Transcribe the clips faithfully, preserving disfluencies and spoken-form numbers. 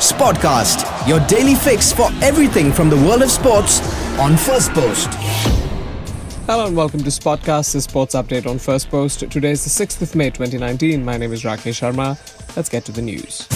Sportcast, your daily fix for everything from the world of sports on First Post. Hello and welcome to Sportcast, the sports update on First Post. Today is the sixth of May twenty nineteen. My name is Rakesh Sharma. Let's get to the news.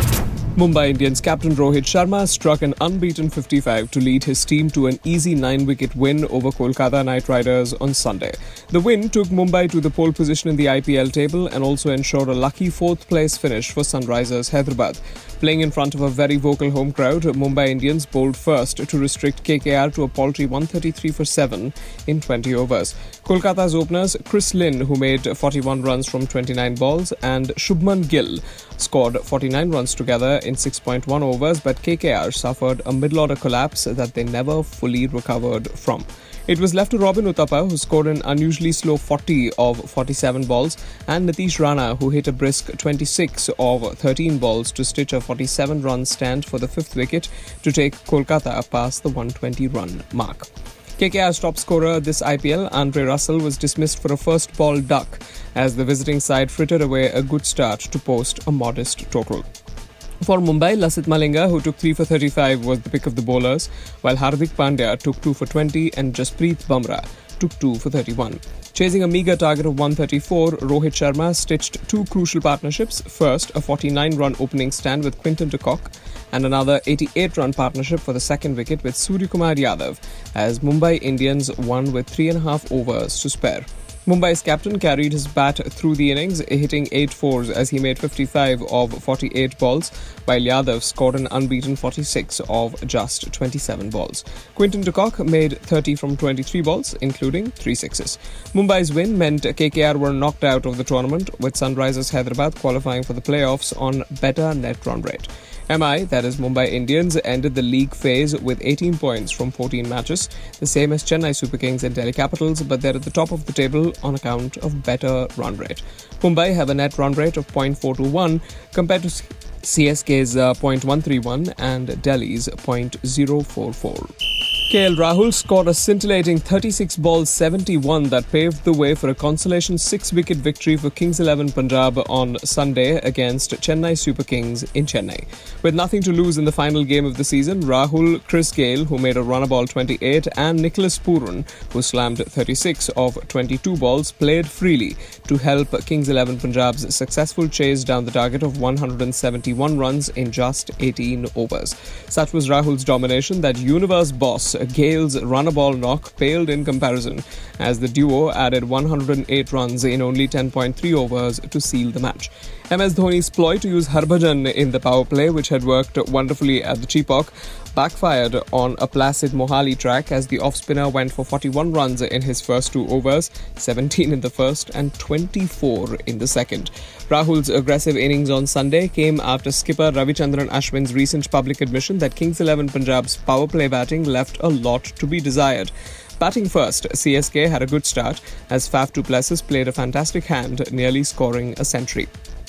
Mumbai Indians captain Rohit Sharma struck an unbeaten fifty-five to lead his team to an easy nine-wicket win over Kolkata Knight Riders on Sunday. The win took Mumbai to the pole position in the I P L table and also ensured a lucky fourth-place finish for Sunrisers Hyderabad. Playing in front of a very vocal home crowd, Mumbai Indians bowled first to restrict K K R to a paltry one thirty-three for seven in twenty overs. Kolkata's openers Chris Lynn, who made forty-one runs from twenty-nine balls, and Shubman Gill scored forty-nine runs together in six point one overs, but K K R suffered a middle-order collapse that they never fully recovered from. It was left to Robin Uthappa, who scored an unusually slow forty of forty-seven balls, and Nitish Rana, who hit a brisk twenty-six of thirteen balls to stitch a forty-seven-run stand for the fifth wicket to take Kolkata past the one hundred twenty run mark. K K R's top scorer this I P L, Andre Russell, was dismissed for a first ball duck as the visiting side frittered away a good start to post a modest total. For Mumbai, Lasith Malinga, who took three for thirty-five, was the pick of the bowlers, while Hardik Pandya took two for twenty and Jasprit Bumrah took two for thirty-one. Chasing a meagre target of one thirty-four, Rohit Sharma stitched two crucial partnerships. First, a forty-nine-run opening stand with Quinton de Kock, and another eighty-eight-run partnership for the second wicket with Suryakumar Yadav, as Mumbai Indians won with three and a half overs to spare. Mumbai's captain carried his bat through the innings, hitting eight fours as he made fifty-five of forty-eight balls, while Yadav scored an unbeaten forty-six of just twenty-seven balls. Quinton de Kock made thirty from twenty-three balls, including three sixes. Mumbai's win meant K K R were knocked out of the tournament, with Sunrisers Hyderabad qualifying for the playoffs on better net run rate. M I, that is Mumbai Indians, ended the league phase with eighteen points from fourteen matches, the same as Chennai Super Kings and Delhi Capitals, but they're at the top of the table on account of better run rate. Mumbai have a net run rate of zero point four two one compared to C S K's uh, zero point one three one and Delhi's zero point zero four four. K L Rahul scored a scintillating thirty-six ball seventy-one that paved the way for a consolation six-wicket victory for Kings eleven Punjab on Sunday against Chennai Super Kings in Chennai. With nothing to lose in the final game of the season, Rahul, Chris Gayle, who made a run ball twenty-eight, and Nicholas Pooran, who slammed thirty-six of twenty-two balls, played freely to help Kings eleven Punjab's successful chase down the target of one hundred seventy-one runs in just eighteen overs. Such was Rahul's domination that universe boss Gale's run-a-ball knock paled in comparison, as the duo added one hundred eight runs in only ten point three overs to seal the match. M S Dhoni's ploy to use Harbhajan in the power play, which had worked wonderfully at the Chepauk, backfired on a placid Mohali track as the off-spinner went for forty-one runs in his first two overs, seventeen in the first and twenty-four in the second. Rahul's aggressive innings on Sunday came after skipper Ravichandran Ashwin's recent public admission that Kings eleven Punjab's power play batting left a lot to be desired. Batting first, C S K had a good start as Faf du Plessis played a fantastic hand, nearly scoring a century.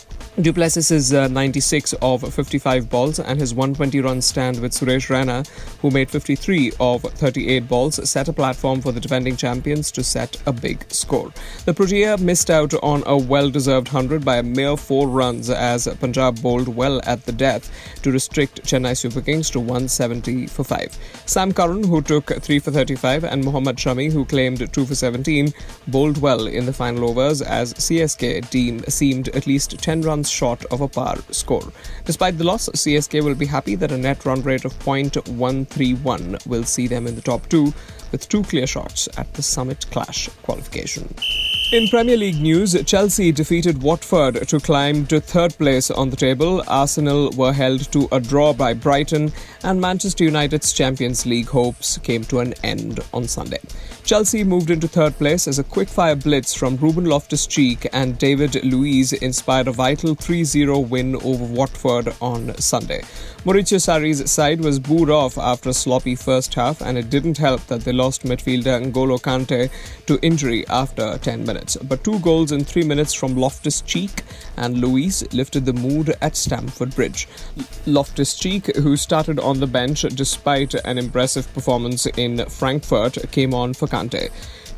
Du Plessis' uh, ninety-six of fifty-five balls and his one hundred twenty run stand with Suresh Raina, who made fifty-three of thirty-eight balls, set a platform for the defending champions to set a big score. The Protea missed out on a well-deserved one hundred by a mere four runs as Punjab bowled well at the death to restrict Chennai Super Kings to one seventy for five. Sam Curran, who took three for thirty-five, and Mohammad Shami, who claimed two for seventeen, bowled well in the final overs as C S K team seemed at least ten runs short of a par score. Despite the loss, C S K will be happy that a net run rate of zero point one three one will see them in the top two, with two clear shots at the Summit Clash qualification. In Premier League news, Chelsea defeated Watford to climb to third place on the table. Arsenal were held to a draw by Brighton, and Manchester United's Champions League hopes came to an end on Sunday. Chelsea moved into third place as a quick-fire blitz from Ruben Loftus-Cheek and David Luiz inspired a vital three zero win over Watford on Sunday. Maurizio Sarri's side was booed off after a sloppy first half, and it didn't help that they lost midfielder N'Golo Kante to injury after ten minutes. But two goals in three minutes from Loftus-Cheek and Luiz lifted the mood at Stamford Bridge. Loftus-Cheek, who started on the bench despite an impressive performance in Frankfurt, came on for Kante.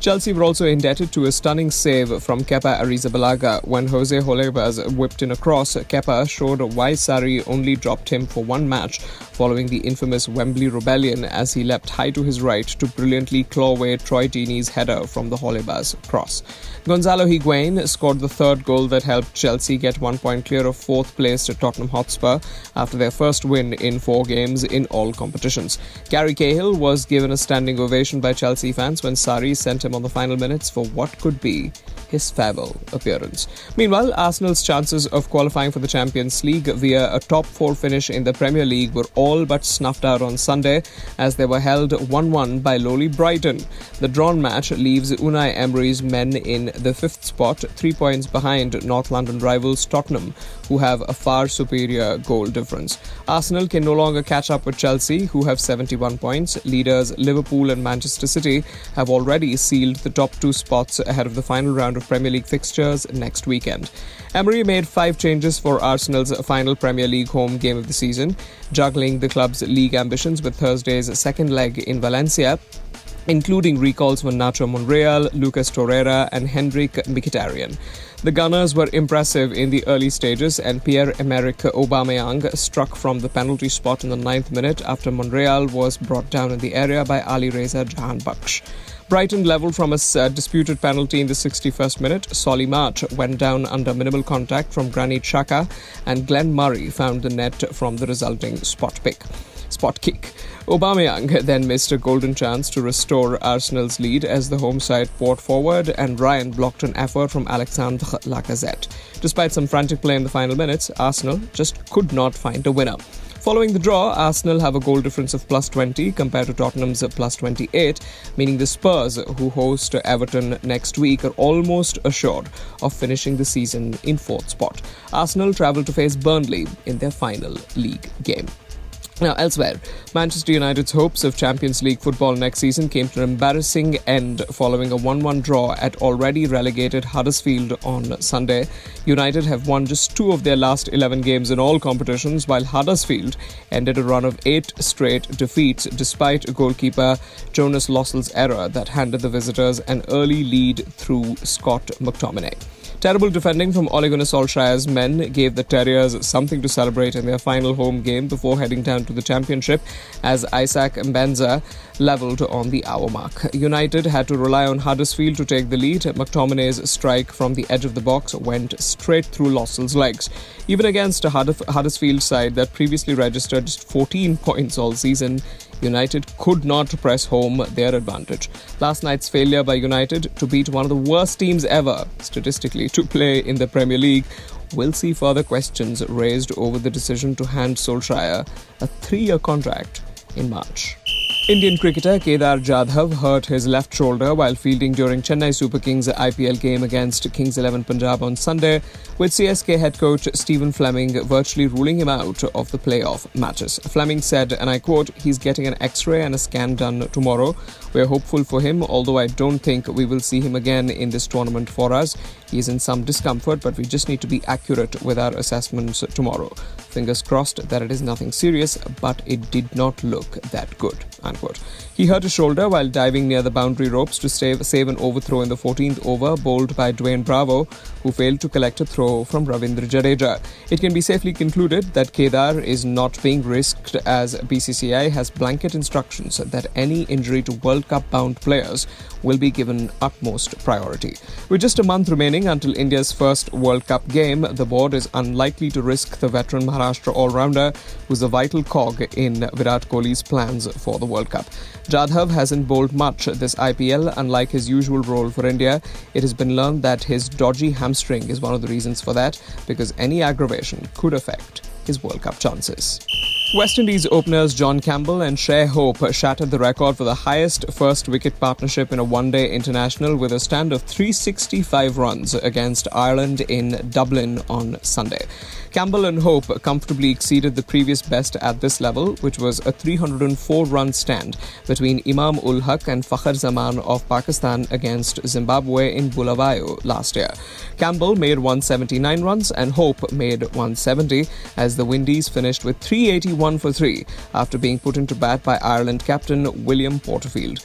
Chelsea were also indebted to a stunning save from Kepa Arrizabalaga. When Jose Holebas whipped in a cross, Kepa showed why Sarri only dropped him for one match following the infamous Wembley rebellion as he leapt high to his right to brilliantly claw away Troy Deeney's header from the Holebas cross. Gonzalo Higuain scored the third goal that helped Chelsea get one point clear of fourth place to Tottenham Hotspur after their first win in four games in all competitions. Gary Cahill was given a standing ovation by Chelsea fans when Sarri sent him on the final minutes for what could be his farewell appearance. Meanwhile, Arsenal's chances of qualifying for the Champions League via a top four finish in the Premier League were all but snuffed out on Sunday as they were held one one by lowly Brighton. The drawn match leaves Unai Emery's men in the fifth spot, three points behind North London rivals Tottenham, who have a far superior goal difference. Arsenal can no longer catch up with Chelsea, who have seventy-one points. Leaders Liverpool and Manchester City have already sealed the top two spots ahead of the final round of Premier League fixtures next weekend. Emery made five changes for Arsenal's final Premier League home game of the season, juggling the club's league ambitions with Thursday's second leg in Valencia, including recalls for Nacho Monreal, Lucas Torreira and Henrik Mkhitaryan. The Gunners were impressive in the early stages and Pierre-Emerick Aubameyang struck from the penalty spot in the ninth minute after Monreal was brought down in the area by Ali Reza Jahanbakhsh. Brighton levelled from a uh, disputed penalty in the sixty-first minute. Solly March went down under minimal contact from Granit Xhaka and Glenn Murray found the net from the resulting spot pick. Spot kick. Aubameyang then missed a golden chance to restore Arsenal's lead as the home side poured forward and Ryan blocked an effort from Alexandre Lacazette. Despite some frantic play in the final minutes, Arsenal just could not find a winner. Following the draw, Arsenal have a goal difference of plus twenty compared to Tottenham's plus twenty-eight, meaning the Spurs, who host Everton next week, are almost assured of finishing the season in fourth spot. Arsenal travel to face Burnley in their final league game. Now, elsewhere, Manchester United's hopes of Champions League football next season came to an embarrassing end following a one one draw at already relegated Huddersfield on Sunday. United have won just two of their last eleven games in all competitions, while Huddersfield ended a run of eight straight defeats despite goalkeeper Jonas Lossell's error that handed the visitors an early lead through Scott McTominay. Terrible defending from Ole Gunnar Solskjaer's men gave the Terriers something to celebrate in their final home game before heading down to the Championship as Isaac Mbenza levelled on the hour mark. United had to rely on Huddersfield to take the lead. McTominay's strike from the edge of the box went straight through Lossell's legs. Even against a Huddersfield side that previously registered just fourteen points all season, United could not press home their advantage. Last night's failure by United to beat one of the worst teams ever, statistically, to play in the Premier League will see further questions raised over the decision to hand Solskjaer a three-year contract in March. Indian cricketer Kedar Jadhav hurt his left shoulder while fielding during Chennai Super Kings' I P L game against Kings eleven Punjab on Sunday, with C S K head coach Stephen Fleming virtually ruling him out of the playoff matches. Fleming said, and I quote, "He's getting an X-ray and a scan done tomorrow. We're hopeful for him, although I don't think we will see him again in this tournament for us. He's in some discomfort, but we just need to be accurate with our assessments tomorrow. Fingers crossed that it is nothing serious, but it did not look that good." Unquote. He hurt his shoulder while diving near the boundary ropes to save, save an overthrow in the fourteenth over, bowled by Dwayne Bravo, who failed to collect a throw from Ravindra Jadeja. It can be safely concluded that Kedar is not being risked as B C C I has blanket instructions that any injury to World Cup-bound players will be given utmost priority. With just a month remaining until India's first World Cup game, the board is unlikely to risk the veteran Maharashtra all-rounder, who's a vital cog in Virat Kohli's plans for the World Cup. Jadhav hasn't bowled much this I P L, unlike his usual role for India. It has been learned that his dodgy hamstring is one of the reasons for that, because any aggravation could affect his World Cup chances. West Indies openers John Campbell and Shai Hope shattered the record for the highest first-wicket partnership in a one-day international with a stand of three hundred sixty-five runs against Ireland in Dublin on Sunday. Campbell and Hope comfortably exceeded the previous best at this level, which was a three hundred four run stand between Imam ul Haq and Fakhar Zaman of Pakistan against Zimbabwe in Bulawayo last year. Campbell made one hundred seventy-nine runs and Hope made one hundred seventy as the Windies finished with three hundred eighty-one for three after being put into bat by Ireland captain William Porterfield.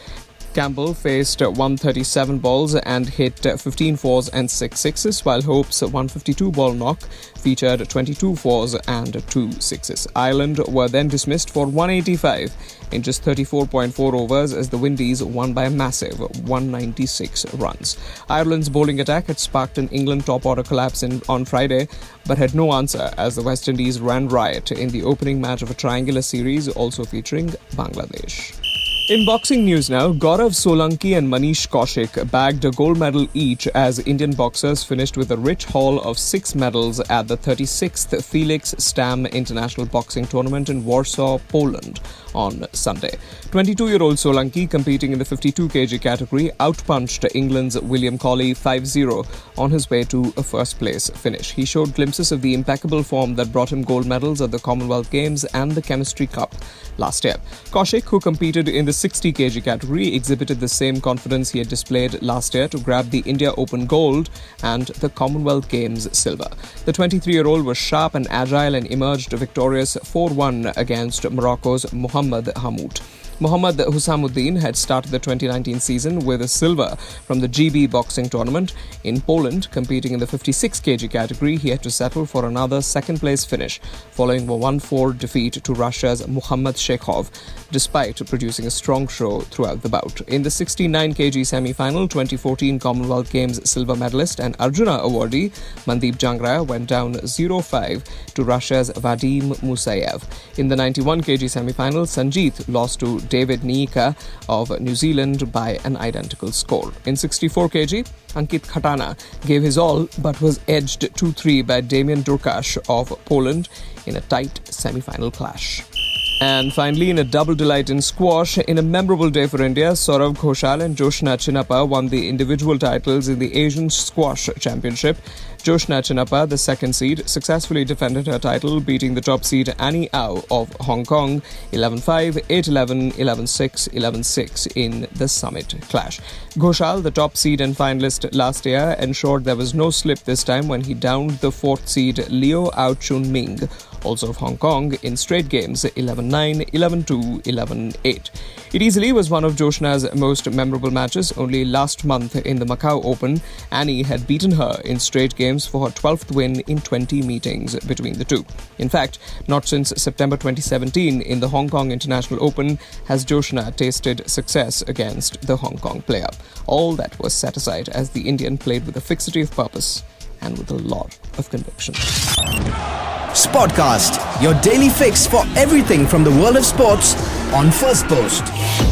Campbell faced one hundred thirty-seven balls and hit fifteen fours and six sixes, while Hope's one hundred fifty-two ball knock featured twenty-two fours and two sixes. Ireland were then dismissed for one hundred eighty-five in just thirty-four point four overs as the Windies won by a massive one hundred ninety-six runs. Ireland's bowling attack had sparked an England top-order collapse in, on Friday, but had no answer as the West Indies ran riot in the opening match of a triangular series also featuring Bangladesh. In boxing news now, Gaurav Solanki and Manish Kaushik bagged a gold medal each as Indian boxers finished with a rich haul of six medals at the thirty-sixth Felix Stam International Boxing Tournament in Warsaw, Poland on Sunday. twenty-two-year-old Solanki, competing in the fifty-two kilogram category, outpunched England's William Colley five zero on his way to a first-place finish. He showed glimpses of the impeccable form that brought him gold medals at the Commonwealth Games and the Chemistry Cup last year. Kaushik, who competed in the sixty kilogram category, exhibited the same confidence he had displayed last year to grab the India Open gold and the Commonwealth Games silver. The twenty-three-year-old was sharp and agile and emerged victorious four one against Morocco's Mohamed Hamoud. Mohammad Husamuddin had started the twenty nineteen season with a silver from the G B boxing tournament. In Poland, competing in the fifty-six kilogram category, he had to settle for another second-place finish following a one four defeat to Russia's Muhammad Shekhov, despite producing a strong show throughout the bout. In the sixty-nine kilogram semi-final, twenty fourteen Commonwealth Games silver medalist and Arjuna awardee Mandeep Jangra went down zero five to Russia's Vadim Musayev. In the ninety-one kilogram semi-final, Sanjeet lost to David Niika of New Zealand by an identical score. In sixty-four kilogram, Ankit Khatana gave his all but was edged two three by Damian Durkash of Poland in a tight semi-final clash. And finally, in a double delight in squash, in a memorable day for India, Saurav Ghoshal and Joshna Chinnappa won the individual titles in the Asian Squash Championship. Joshna Chinnappa, the second seed, successfully defended her title, beating the top seed Annie Au of Hong Kong eleven five, eight eleven, eleven six, eleven six in the summit clash. Ghoshal, the top seed and finalist last year, ensured there was no slip this time when he downed the fourth seed Liu Ao Chun Ming, also of Hong Kong, in straight games eleven nine, eleven two, eleven eight. It easily was one of Joshna's most memorable matches. Only last month in the Macau Open, Annie had beaten her in straight games for her twelfth win in twenty meetings between the two. In fact, not since September twenty seventeen in the Hong Kong International Open has Joshna tasted success against the Hong Kong player. All that was set aside as the Indian played with a fixity of purpose and with a lot of conviction. Sportcast, your daily fix for everything from the world of sports on First Post.